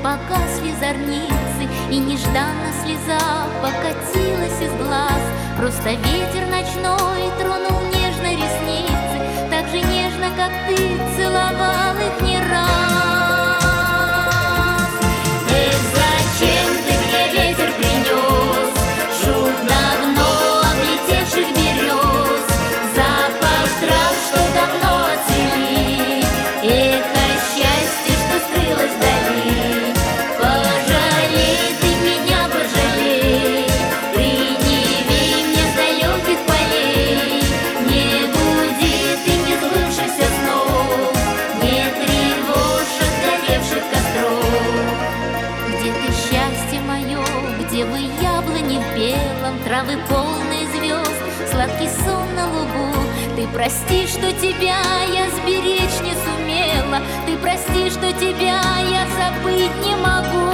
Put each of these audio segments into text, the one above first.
погасли зорницы, и нежданно слеза покатилась из глаз. Просто ветер ночной тронул нежно ресницы, так же нежно, как ты целовал их не раз. Эх, зачем ты мне ветер принес? Шум давно облетевших берез, запах трав, что давно отцвели, эхо счастья, что скрылось вдали. Пожалей ты меня, пожалей, приневи мне с далеких полей. Не буди ты несбывшихся снов, не тревожь отгоревших костров. Где ты, счастье мое, где вы, яблони в белом, травы полные звезд, сладкий сон на лугу? Ты прости, что тебя я сберечь не сумела, ты прости, что тебя я забыть не могу.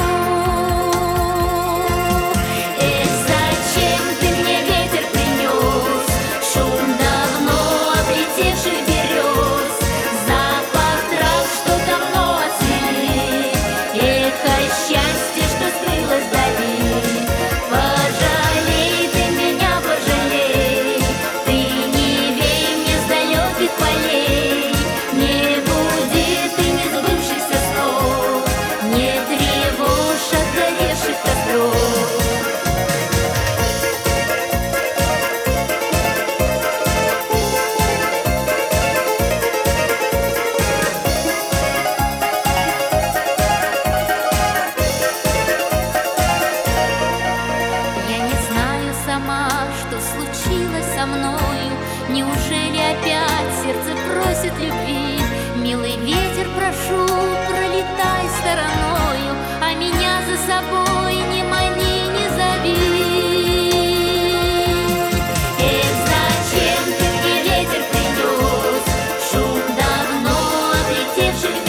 Эх, зачем ты мне ветер принес? Шум давно облетевших берез, запах трав, что давно отцвели, эхо счастья, что скрылось вдали. Пожалей ты меня, пожалей, приневи мне с далеких полей. Не буди ты несбывшихся снов, не тревожь отгоревших костров. Я не знаю сама, что случилось со мною. Неужели опять сердце просит любви? Милый ветер, прошу, пролетай стороною, а меня за собой не мани, не зови. Эх, зачем ты мне ветер принес? Шум давно облетевших